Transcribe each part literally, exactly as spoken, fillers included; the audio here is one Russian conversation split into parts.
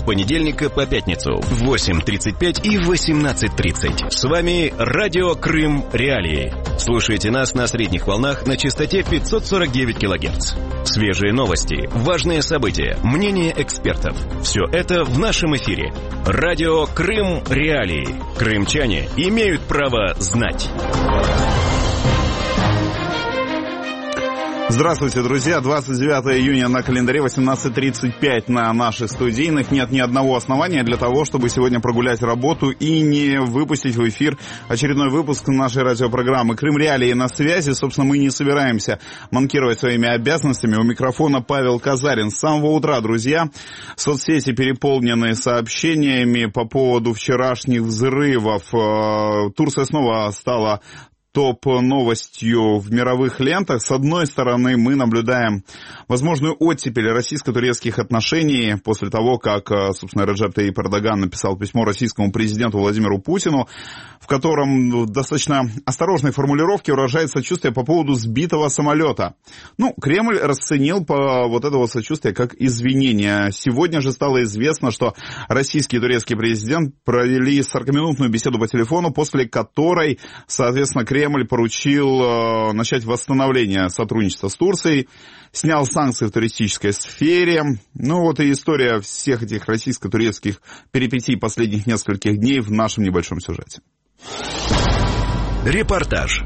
понедельника по пятницу в восемь тридцать пять и восемнадцать тридцать. С вами Радио Крым Реалии. Слушайте нас на средних волнах на частоте пятьсот сорок девять килогерц. Свежие новости, важные события, мнения экспертов. Все это в нашем эфире. Радио Крым Реалии. Крымчане имеют право знать. Здравствуйте, друзья. двадцать девятого июня на календаре, восемнадцать тридцать пять на наших студийных. Нет ни одного основания для того, чтобы сегодня прогулять работу и не выпустить в эфир очередной выпуск нашей радиопрограммы. Крым Реалии на связи. Собственно, мы не собираемся манкировать своими обязанностями. У микрофона Павел Казарин. С самого утра, друзья, соцсети переполнены сообщениями по поводу вчерашних взрывов. Турция снова стала топ-новостью в мировых лентах. С одной стороны, мы наблюдаем возможную оттепель российско-турецких отношений после того, как, собственно, Реджеп Тайип Эрдоган написал письмо российскому президенту Владимиру Путину, в котором в достаточно осторожной формулировке выражает сочувствие по поводу сбитого самолета. Ну, Кремль расценил по вот этого сочувствия как извинение. Сегодня же стало известно, что российский и турецкий президент провели сорокаминутную беседу по телефону, после которой, соответственно, Кремль Кремль поручил э, начать восстановление сотрудничества с Турцией, снял санкции в туристической сфере. Ну вот и история всех этих российско-турецких перипетий последних нескольких дней в нашем небольшом сюжете. Репортаж.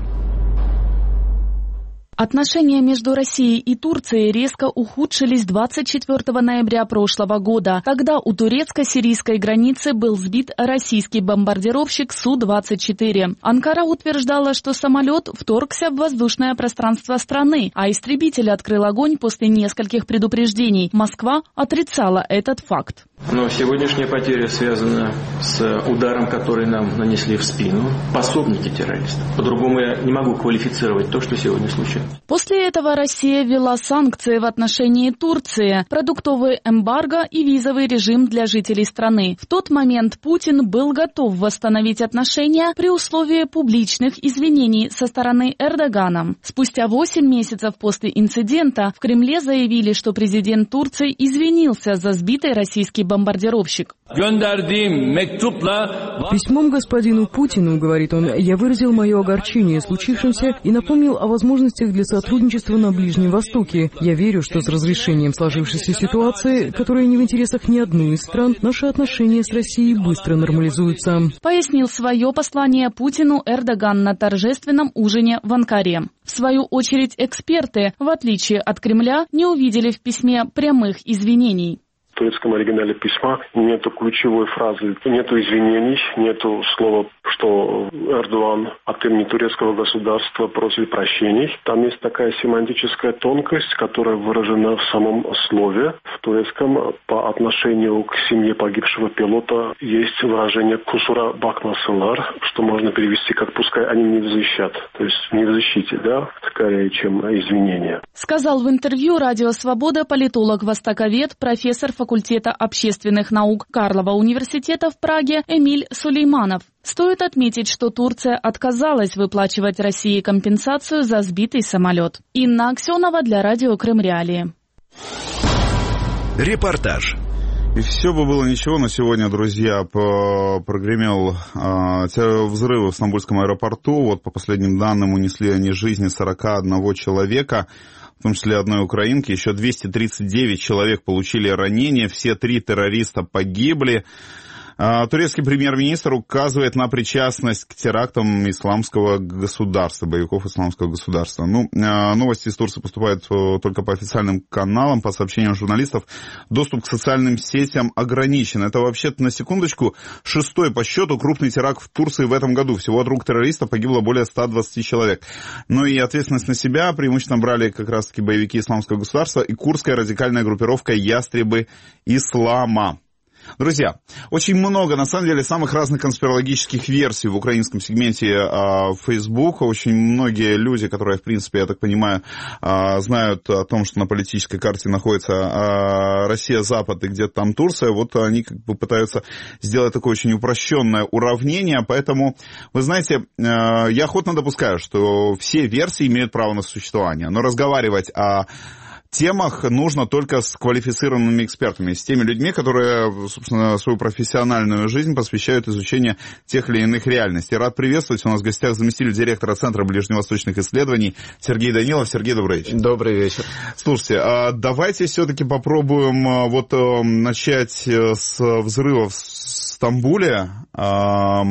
Отношения между Россией и Турцией резко ухудшились двадцать четвёртого ноября прошлого года, когда у турецко-сирийской границы был сбит российский бомбардировщик Су двадцать четыре. Анкара утверждала, что самолет вторгся в воздушное пространство страны, а истребитель открыл огонь после нескольких предупреждений. Москва отрицала этот факт. Но сегодняшняя потеря связана с ударом, который нам нанесли в спину пособники террористов. По-другому я не могу квалифицировать то, что сегодня случилось. После этого Россия ввела санкции в отношении Турции, продуктовый эмбарго и визовый режим для жителей страны. В тот момент Путин был готов восстановить отношения при условии публичных извинений со стороны Эрдогана. Спустя восемь месяцев после инцидента в Кремле заявили, что президент Турции извинился за сбитый российский бомбардировщик. Письмом господину Путину, говорит он, я выразил мое огорчение случившимся и напомнил о возможностях для сотрудничества на Ближнем Востоке. Я верю, что с разрешением сложившейся ситуации, которая не в интересах ни одной из стран, наши отношения с Россией быстро нормализуются. Пояснил свое послание Путину Эрдоган на торжественном ужине в Анкаре. В свою очередь эксперты, в отличие от Кремля, не увидели в письме прямых извинений. В турецком оригинале письма нету ключевой фразы, нету извинений, нету слова, что Эрдоган от имени турецкого государства просит прощений. Там есть такая семантическая тонкость, которая выражена в самом слове. В турецком по отношению к семье погибшего пилота есть выражение «кусура бакмасынлар», что можно перевести как «пускай они не взыщат». То есть не в защите, да, скорее, чем извинения. Сказал в интервью «Радио Свобода» политолог-востоковед, профессор факультета факультета общественных наук Карлова университета в Праге Эмиль Сулейманов. Стоит отметить, что Турция отказалась выплачивать России компенсацию за сбитый самолет. Инна Аксенова для Радио Крым Реалии. Репортаж. И все бы было ничего, но сегодня, друзья, прогремел э, взрыв в Стамбульском аэропорту. Вот по последним данным унесли они жизни сорок один человека, в том числе одной украинки. Еще двести тридцать девять человек получили ранения, все три террориста погибли. Турецкий премьер-министр указывает на причастность к терактам исламского государства, боевиков исламского государства. Ну, новости из Турции поступают только по официальным каналам, по сообщениям журналистов. Доступ к социальным сетям ограничен. Это вообще-то, на секундочку, шестой по счету крупный теракт в Турции в этом году. Всего от рук террориста погибло более ста двадцати человек. Ну и ответственность на себя преимущественно брали как раз-таки боевики исламского государства и курдская радикальная группировка «Ястребы ислама». Друзья, очень много, на самом деле, самых разных конспирологических версий в украинском сегменте э, Facebook. Очень многие люди, которые, в принципе, я так понимаю, э, знают о том, что на политической карте находится э, Россия, Запад и где-то там Турция, вот они как бы пытаются сделать такое очень упрощенное уравнение. Поэтому, вы знаете, э, я охотно допускаю, что все версии имеют право на существование. Но разговаривать о темах нужно только с квалифицированными экспертами, с теми людьми, которые, собственно, свою профессиональную жизнь посвящают изучению тех или иных реальностей. Рад приветствовать. У нас в гостях заместитель директора Центра ближневосточных исследований Сергей Данилов. Сергей, добрый вечер. Добрый вечер. Слушайте, давайте все-таки попробуем вот начать с взрывов в Стамбуле. Я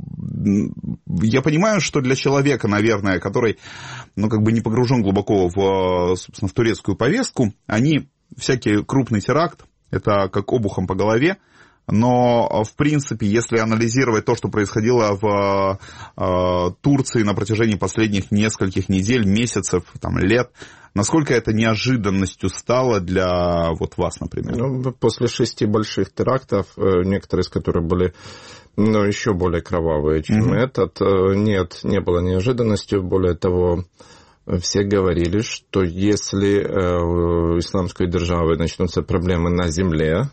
понимаю, что для человека, наверное, который, ну, как бы не погружен глубоко в, собственно, в турецкую повестку, они, всякий крупный теракт, это как обухом по голове, но, в принципе, если анализировать то, что происходило в э, Турции на протяжении последних нескольких недель, месяцев, там, лет, насколько это неожиданностью стало для вот вас, например? Ну, после шести больших терактов, некоторые из которых были, ну, еще более кровавые, чем mm-hmm. этот, нет, не было неожиданностью. Более того, все говорили, что если э, у исламской державы начнутся проблемы на земле,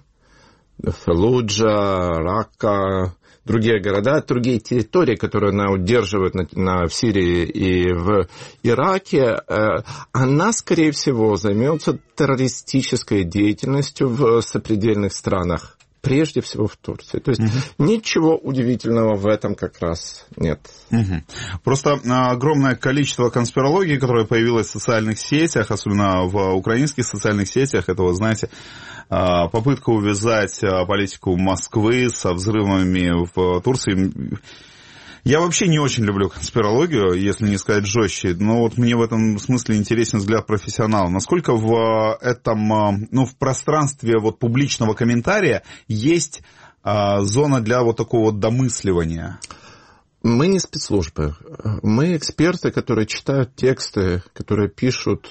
Фаллуджа, Ракка, другие города, другие территории, которые она удерживает на, на, в Сирии и в Ираке, э, она, скорее всего, займется террористической деятельностью в сопредельных странах, прежде всего в Турции. То есть угу. ничего удивительного в этом как раз нет. Угу. Просто огромное количество конспирологии, которое появилось в социальных сетях, особенно в украинских социальных сетях, это, вот, знаете, попытка увязать политику Москвы со взрывами в Турции. Я вообще не очень люблю конспирологию, если не сказать жестче, но вот мне в этом смысле интересен взгляд профессионала. Насколько в этом, ну, в пространстве вот публичного комментария есть а, зона для вот такого вот домысливания? Мы не спецслужбы. Мы эксперты, которые читают тексты, которые пишут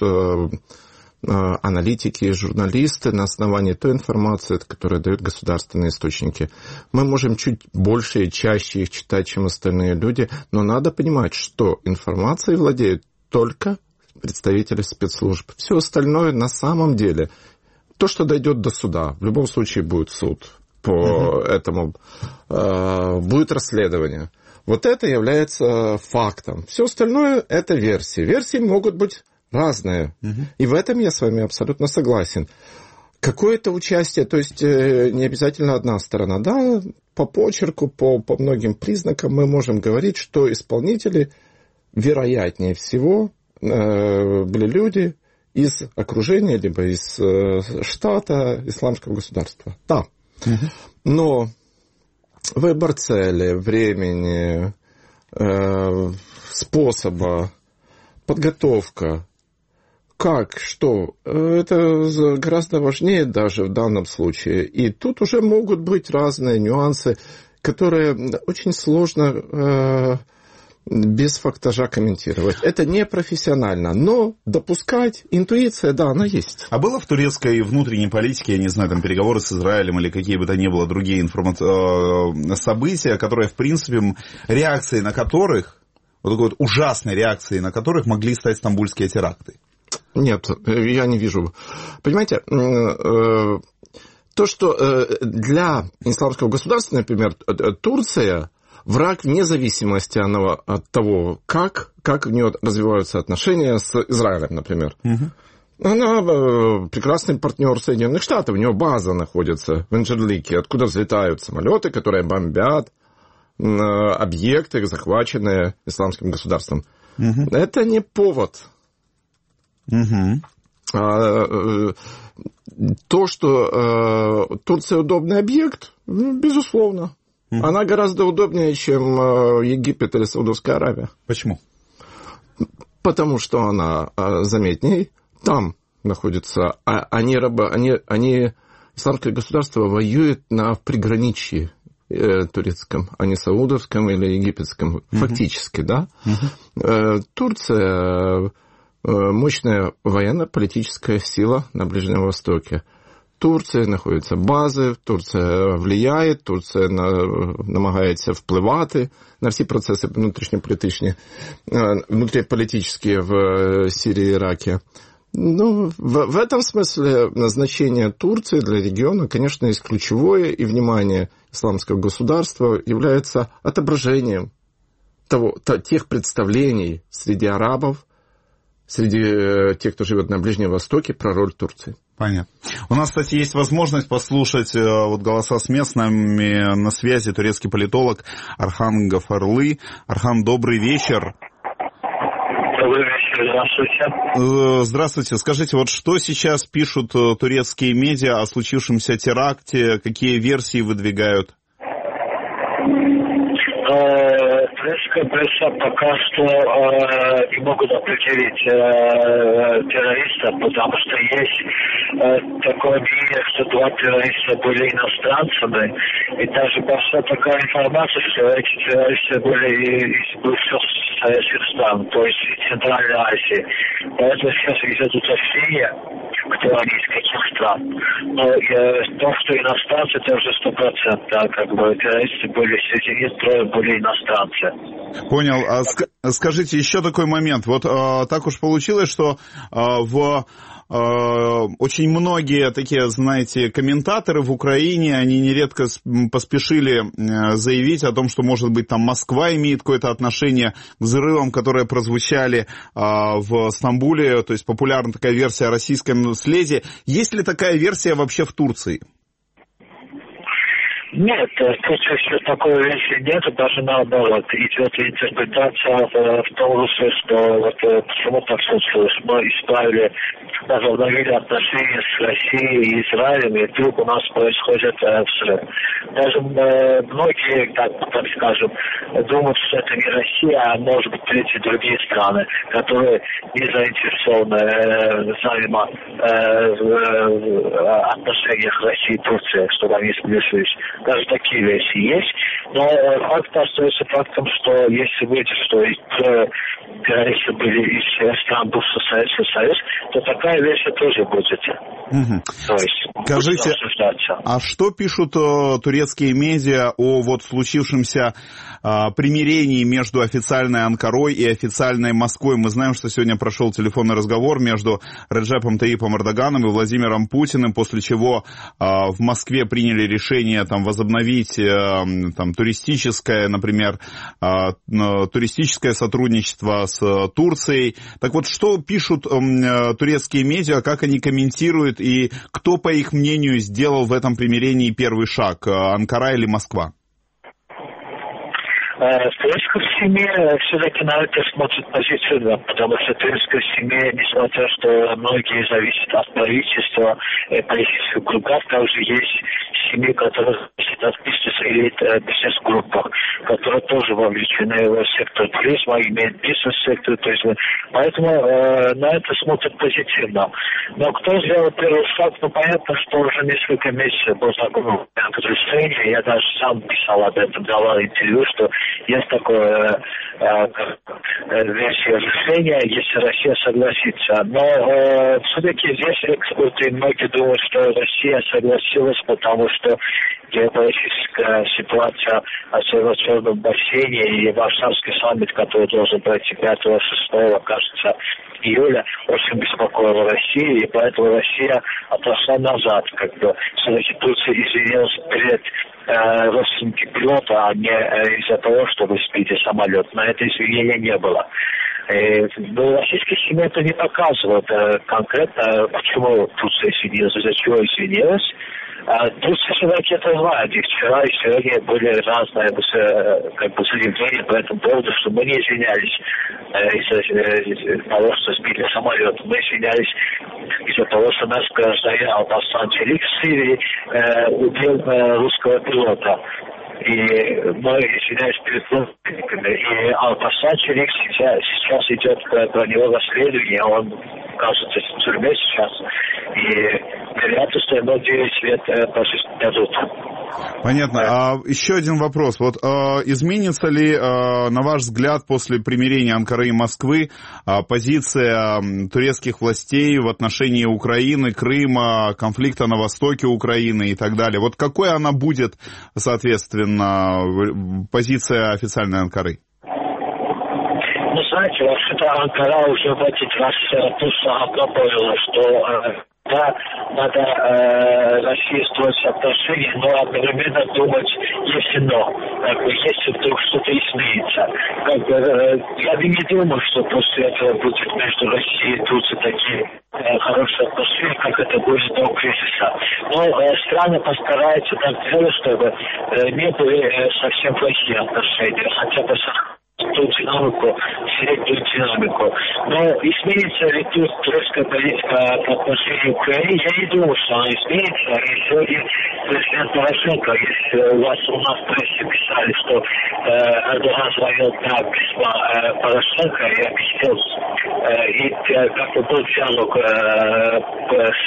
аналитики, журналисты на основании той информации, которую дают государственные источники. Мы можем чуть больше и чаще их читать, чем остальные люди, но надо понимать, что информацией владеют только представители спецслужб. Все остальное на самом деле, то, что дойдет до суда, в любом случае будет суд по uh-huh. этому, э, будет расследование. Вот это является фактом. Все остальное это версии. Версии могут быть разные. Uh-huh. И в этом я с вами абсолютно согласен. Какое-то участие, то есть не обязательно одна сторона. Да, по почерку, по, по многим признакам мы можем говорить, что исполнители, вероятнее всего, э, были люди из окружения, либо из э, штата исламского государства. Да. Uh-huh. Но выбор цели, времени, э, способа, подготовка, как, что, это гораздо важнее даже в данном случае. И тут уже могут быть разные нюансы, которые очень сложно э, без фактажа комментировать. Это не профессионально, но допускать, интуиция, да, она есть. А было в турецкой внутренней политике, я не знаю, там переговоры с Израилем или какие бы то ни было другие информа- события, которые, в принципе, реакции на которых, вот такой вот ужасной реакцией на которых могли стать стамбульские теракты? Нет, я не вижу. Понимаете, то, что для исламского государства, например, Турция враг вне зависимости от того, как, как у нее развиваются отношения с Израилем, например. Угу. Она прекрасный партнер Соединенных Штатов, у нее база находится в Инджерлике, откуда взлетают самолеты, которые бомбят объекты, захваченные исламским государством. Угу. Это не повод. Угу. А, то, что а, Турция удобный объект, безусловно. Угу. Она гораздо удобнее, чем Египет или Саудовская Аравия. Почему? Потому что она заметней. Там находится... Они, они, они, исламское государство воюет на приграничье турецком, а не саудовском или египетском. Угу. Фактически, да. Угу. Турция... мощная военно-политическая сила на Ближнем Востоке. В Турции находятся бази, Турция влияє, Турция намагається впливати на всі процеси внутрішньополітичні, внутриполитические в Сирии и Ираке. Ну, в, в этом смысле значение Турции для региона, конечно, есть ключевое, и внимание исламского государства является отображением того, тех представлений среди арабов, среди тех, кто живет на Ближнем Востоке, про роль Турции. Понятно. У нас, кстати, есть возможность послушать вот голоса с местными. На связи турецкий политолог Архан Гафарлы. Архан, добрый вечер. Добрый вечер, здравствуйте. Здравствуйте. Скажите, вот что сейчас пишут турецкие медиа о случившемся теракте? Какие версии выдвигают? Турецкая пресса пока что э, не могут определить э, террористов, потому что есть э, такое мнение, что два террориста были иностранцами, и даже пошла такая информация, что эти террористы были из бывших советских стран, то есть из Центральной Азии. Поэтому сейчас идет уточнение, кто они, из каких стран. Но э, то, что иностранцы, это уже сто процентов, да, как бы террористы были среди них, трое были иностранцы. Понял. А ск- скажите, еще такой момент. Вот э, так уж получилось, что э, в э, очень многие такие, знаете, комментаторы в Украине, они нередко поспешили э, заявить о том, что, может быть, там Москва имеет какое-то отношение к взрывам, которые прозвучали э, в Стамбуле, то есть популярна такая версия о российском следе. Есть ли такая версия вообще в Турции? Нет, тут еще такой вещи нет, даже наоборот. Идет интерпретация в, в том русле, что вот почему так случилось. Мы исправили, возобновили отношения с Россией и Израилем, и вдруг у нас происходит э, взрыв. Даже э, многие, так, так скажем, думают, что это не Россия, а может быть третьи другие страны, которые не заинтересованы э, взаимо э, в отношениях России и Турции, чтобы они сблизились. Даже такие вещи есть, но факт остается фактом, что если выйдет, что террористы были из стран бывшего Советского Союза, то такая версия тоже будет. Угу. То есть, скажите, а что пишут э, турецкие медиа о вот случившемся э, примирении между официальной Анкарой и официальной Москвой? Мы знаем, что сегодня прошел телефонный разговор между Реджепом Таyyипом Эрдоганом и Владимиром Путиным, после чего э, в Москве приняли решение там возобновить э, там туристическое, например, э, туристическое сотрудничество с э, Турцией. Так вот, что пишут э, турецкие медиа, как они комментируют и кто, по их мнению, сделал в этом примирении первый шаг, Анкара или Москва? В турецкой семье все-таки на это смотрят позитивно, потому что в турецкой семье, несмотря что многие зависят от правительства, политических кругов, также есть семьи, которые зависят от бизнеса или бизнес-группах, которые тоже вовлечены в сектор туризма, имеют бизнес-сектор, то есть поэтому э, на это смотрят позитивно. Но кто сделал первый шаг, ну понятно, что уже несколько месяцев был знакомый разрешение, я даже сам писал об этом, давал интервью, что есть такое э, э, версия разрешения, если Россия согласится. Но э, все-таки здесь эксперты многие думают, что Россия согласилась, потому что геополитическая ситуация в Северо-Черном бассейне и Варшавский саммит, который должен пройти пятого-шестого, кажется, июля, очень беспокоила Россию, и поэтому Россия отошла назад. Как бы все-таки Турция извинилась перед э, родственниками пилота, а не э, из-за того, чтобы сбить самолет. На это извинения не было. Э, но российские семьи это не показывают э, конкретно, почему Турция извинилась, из-за чего извинилась. Турция все-таки это знает. И вчера, и сегодня были разные как бы, заявления по этому поводу, что мы не извинялись из-за, из-за того, что сбили самолет. Мы извинялись из-за того, что наш гражданин Алпасан Челик в Сирии э, убил э, русского пилота. И мы извиняюсь перед родственниками. И Алпасан Челик сейчас, сейчас идет про него расследование. Он, кажется, в тюрьме сейчас. И вероятно, что ему девять лет пожизненно дадут. Понятно. А еще один вопрос. Вот э, изменится ли, э, на ваш взгляд, после примирения Анкары и Москвы э, позиция э, турецких властей в отношении Украины, Крыма, конфликта на востоке Украины и так далее? Вот какой она будет, соответственно, позиция официальной Анкары? Ну, знаете, вообще-то Анкара уже в этот раз просто обнаружила, что да, надо э, России строить отношения, но одновременно думать, если но, как бы, если вдруг что-то изменится. Как бы, э, я не думаю, что после этого будет между Россией и Турцией такие э, хорошие отношения, как это будет до кризиса. Но э, страны постараются так делать, чтобы э, не были э, совсем плохие отношения, хотя бы ту динамику, среднюю динамику. Но изменится ли тут турецкая политика по отношению к Украине? Я не думаю, что она изменится. И сегодня президент Порошенко, если у вас у нас в прессе писали, что э, Эрдоган звонил на письма э, Порошенко и объяснил, э, и э, как бы был диалог э, с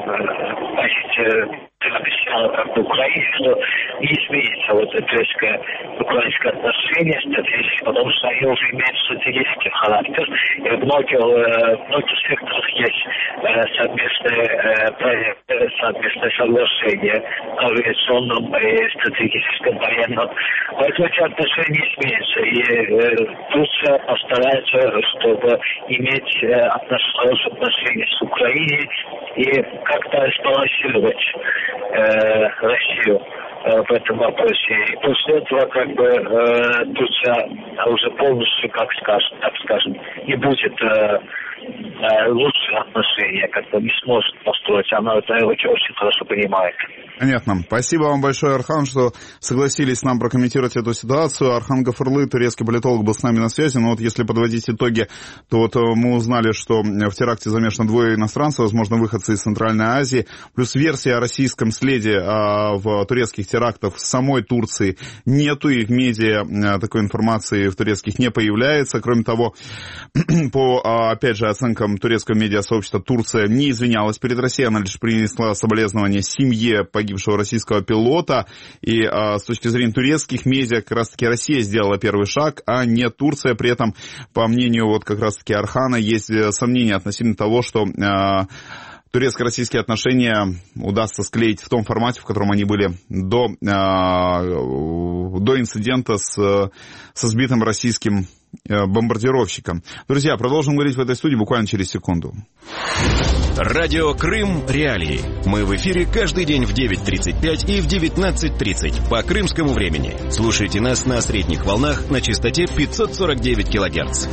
э, обещала как бы Украине, что не изменится вот турецкое украинское отношение стратегически, потому что они уже имеют стратегический характер. И в многих, в многих секторах есть совместные проекты, совместные соглашения о авиационном и стратегическом военном. Поэтому эти отношения изменятся. И Турция постарается, чтобы иметь хорошие отношения с Украиной и как-то сбалансировать Э, Россию э, в этом вопросе. И после этого как бы э, Турция уже полностью, как скажем, так скажем, не будет э, э, лучшие отношения, как бы не сможет построить. Она это очень, очень хорошо понимает. Понятно. Спасибо вам большое, Архан, что согласились нам прокомментировать эту ситуацию. Архан Гафурлы, турецкий политолог, был с нами на связи. Но вот если подводить итоги, то вот мы узнали, что в теракте замешано двое иностранцев, возможно, выходцы из Центральной Азии. Плюс версия о российском следе а, в турецких терактах в самой Турции нету, и в медиа такой информации в турецких не появляется. Кроме того, по, опять же, оценкам турецкого медиасообщества, Турция не извинялась перед Россией, она лишь принесла соболезнования семье погибшего российского пилота, и а, с точки зрения турецких медиа как раз-таки Россия сделала первый шаг, а не Турция. При этом, по мнению вот как раз-таки Архана, есть сомнения относительно того, что а, турецко-российские отношения удастся склеить в том формате, в котором они были до, а, до инцидента с, со сбитым российским бомбардировщиком. Друзья, продолжим говорить в этой студии буквально через секунду. Радио Крым Реалии. Мы в эфире каждый день в девять тридцать пять и в девятнадцать тридцать по крымскому времени. Слушайте нас на средних волнах на частоте пятьсот сорок девять килогерц.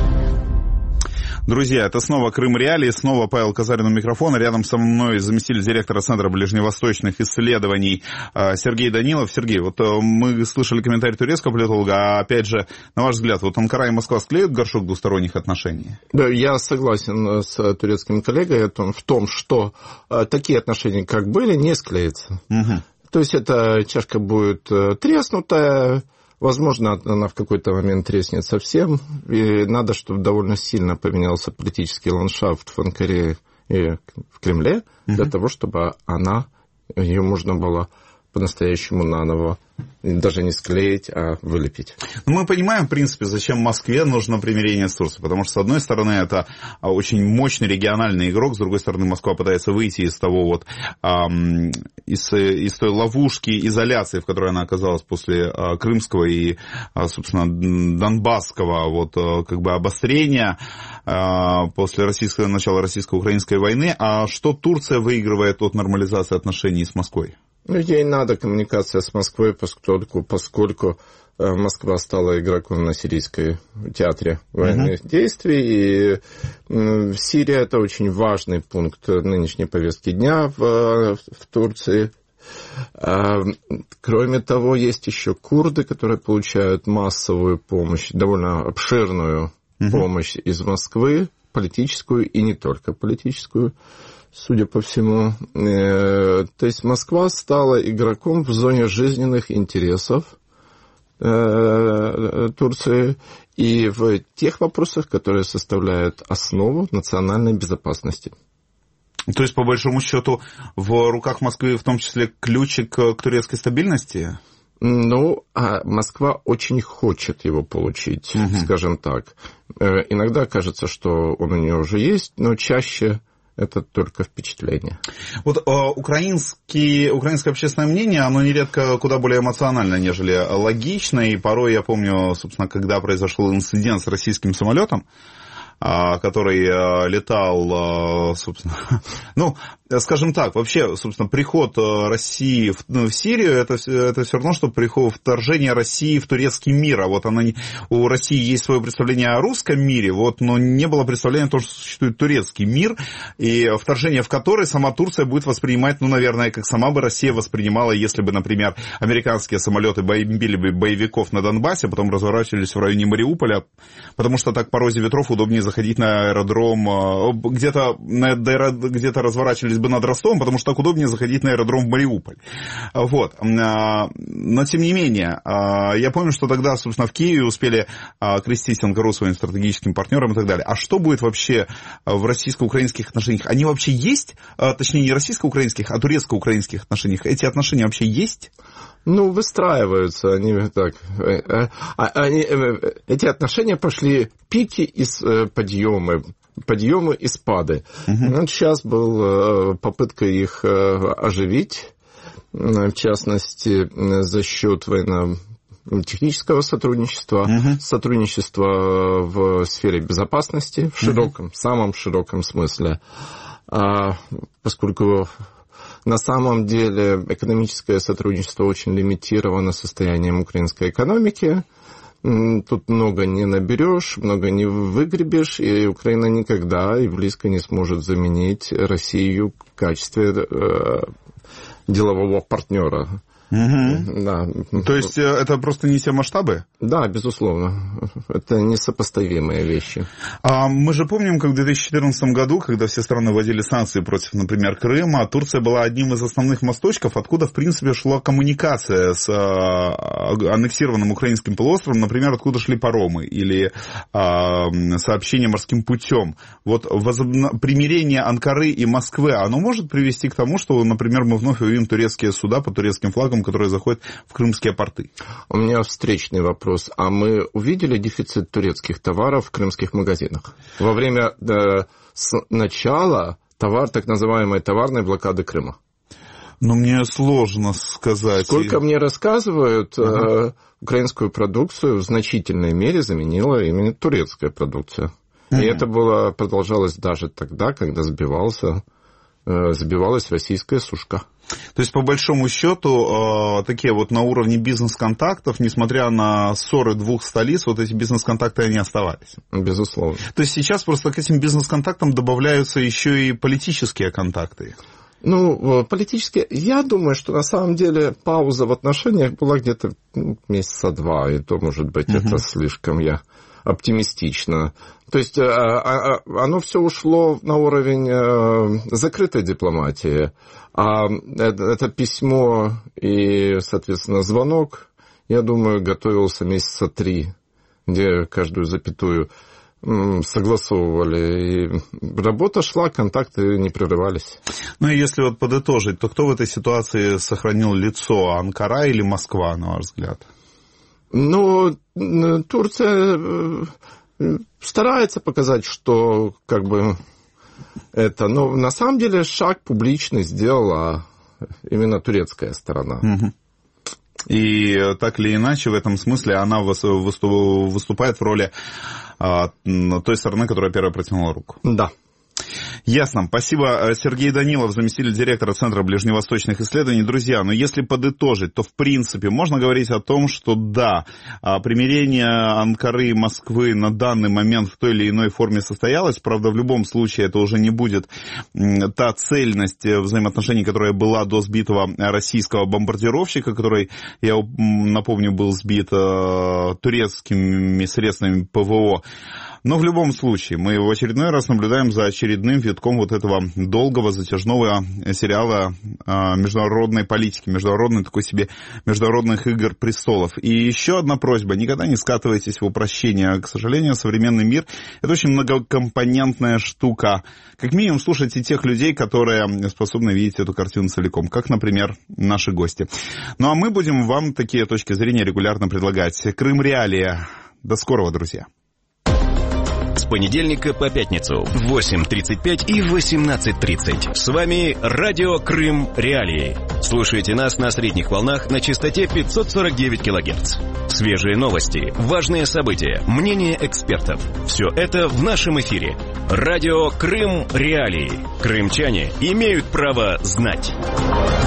Друзья, это снова Крым Реалии, снова Павел Казарин у микрофона. Рядом со мной заместитель директора Центра ближневосточных исследований Сергей Данилов. Сергей, вот мы слышали комментарий турецкого политолога, а опять же, на ваш взгляд, вот Анкара и Москва склеют горшок двусторонних отношений? Да, я согласен с турецким коллегой в том, что такие отношения, как были, не склеятся. Угу. То есть эта чашка будет треснутая. Возможно, она в какой-то момент треснет совсем, и надо, чтобы довольно сильно поменялся политический ландшафт в Анкаре и в Кремле, uh-huh. для того, чтобы она, ее можно было по-настоящему наново даже не склеить, а вылепить. Мы понимаем, в принципе, зачем Москве нужно примирение с Турцией, потому что, с одной стороны, это очень мощный региональный игрок, с другой стороны, Москва пытается выйти из того вот, эм, из, из той ловушки изоляции, в которой она оказалась после э, крымского и, э, собственно, донбасского вот, э, как бы обострения э, после российского, начала российско-украинской войны. А что Турция выигрывает от нормализации отношений с Москвой? Ну, ей надо коммуникация с Москвой, поскольку, поскольку Москва стала игроком на сирийской театре военных uh-huh. действий. И Сирия – это очень важный пункт нынешней повестки дня в, в Турции. Кроме того, есть еще курды, которые получают массовую помощь, довольно обширную uh-huh. помощь из Москвы, политическую и не только политическую. Судя по всему. То есть Москва стала игроком в зоне жизненных интересов Турции и в тех вопросах, которые составляют основу национальной безопасности. То есть, по большому счету, в руках Москвы в том числе ключик к турецкой стабильности? Ну, а Москва очень хочет его получить, угу. скажем так. Иногда кажется, что он у нее уже есть, но чаще... это только впечатление. Вот э, украинский, украинское общественное мнение, оно нередко куда более эмоционально, нежели логично. И порой, я помню, собственно, когда произошел инцидент с российским самолетом, который летал, собственно, ну, скажем так, вообще, собственно, приход России в, ну, в Сирию, это, это все равно, что приход, вторжение России в турецкий мир, а вот она, у России есть свое представление о русском мире, вот, но не было представления о том, что существует турецкий мир, и вторжение в который сама Турция будет воспринимать, ну, наверное, как сама бы Россия воспринимала, если бы, например, американские самолеты бомбили бы боевиков на Донбассе, потом разворачивались в районе Мариуполя, потому что так по розе ветров удобнее заходить на аэродром, где-то, где-то разворачивались бы над Ростовом, потому что так удобнее заходить на аэродром в Мариуполь. Вот. Но, тем не менее, я помню, что тогда, собственно, в Киеве успели крестить Анкару своим стратегическим партнером и так далее. А что будет вообще в российско-украинских отношениях? Они вообще есть? Точнее, не российско-украинских, а турецко-украинских отношениях. Эти отношения вообще есть? Ну, выстраиваются они так. Они, эти отношения пошли пики и подъемы. Подъемы и спады. Uh-huh. Вот сейчас была попытка их оживить, в частности, за счет военно-технического сотрудничества, uh-huh. сотрудничества в сфере безопасности, в широком, uh-huh. самом широком смысле. А, поскольку на самом деле экономическое сотрудничество очень лимитировано состоянием украинской экономики, тут много не наберешь, много не выгребешь, и Украина никогда и близко не сможет заменить Россию в качестве э, делового партнера. Угу. Да. То есть это просто не те масштабы? Да, безусловно. Это несопоставимые вещи. А мы же помним, как в две тысячи четырнадцатом году, когда все страны вводили санкции против, например, Крыма, Турция была одним из основных мосточков, откуда, в принципе, шла коммуникация с аннексированным украинским полуостровом, например, откуда шли паромы или сообщения морским путем. Вот возобна... примирение Анкары и Москвы, оно может привести к тому, что, например, мы вновь увидим турецкие суда под турецким флагом, которые заходят в крымские порты. У меня встречный вопрос. А мы увидели дефицит турецких товаров в крымских магазинах? Во время да, с начала товар, так называемой товарной блокады Крыма. Ну, мне сложно сказать. Сколько мне рассказывают, ага. э, украинскую продукцию в значительной мере заменила именно турецкая продукция. Ага. И это было, продолжалось даже тогда, когда сбивался, э, сбивалась российская сушка. То есть, по большому счету, такие вот на уровне бизнес-контактов, несмотря на ссоры двух столиц, вот эти бизнес-контакты, они оставались. Безусловно. То есть, сейчас просто к этим бизнес-контактам добавляются еще и политические контакты. Ну, политические... Я думаю, что на самом деле пауза в отношениях была где-то ну, месяца два, и то, может быть, uh-huh. это слишком я... оптимистично. То есть оно все ушло на уровень закрытой дипломатии, а это письмо и, соответственно, звонок, я думаю, готовился месяца три, где каждую запятую согласовывали. И работа шла, контакты не прерывались. Ну и если вот подытожить, то кто в этой ситуации сохранил лицо, Анкара или Москва, на ваш взгляд? Ну, Турция старается показать, что как бы это... Но на самом деле шаг публичный сделала именно турецкая сторона. Угу. И так или иначе, в этом смысле она выступает в роли той стороны, которая первая протянула руку. Да. Ясно. Спасибо. Сергей Данилов, заместитель директора Центра ближневосточных исследований. Друзья, но если подытожить, то в принципе можно говорить о том, что да, примирение Анкары и Москвы на данный момент в той или иной форме состоялось. Правда, в любом случае это уже не будет та цельность взаимоотношений, которая была до сбитого российского бомбардировщика, который, я напомню, был сбит турецкими средствами ПВО. Но в любом случае, мы в очередной раз наблюдаем за очередным витком вот этого долгого, затяжного сериала международной политики, международной такой себе международных игр престолов. И еще одна просьба, никогда не скатывайтесь в упрощение. К сожалению, современный мир – это очень многокомпонентная штука. Как минимум, слушайте тех людей, которые способны видеть эту картину целиком, как, например, наши гости. Ну а мы будем вам такие точки зрения регулярно предлагать. Крым Реалии. До скорого, друзья. понедельника по пятницу в восемь тридцать пять и восемнадцать тридцать. С вами Радио Крым Реалии. Слушайте нас на средних волнах на частоте пятьсот сорок девять килогерц. Свежие новости, важные события, мнения экспертов. Все это в нашем эфире. Радио Крым Реалии. Крымчане имеют право знать.